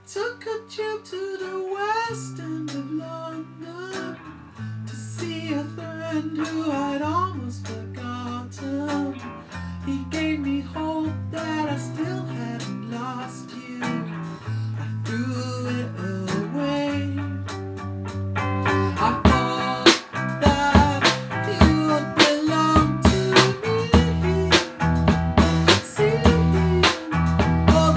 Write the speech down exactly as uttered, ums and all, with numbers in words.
Took a trip to the west end of London to see a friend who I'd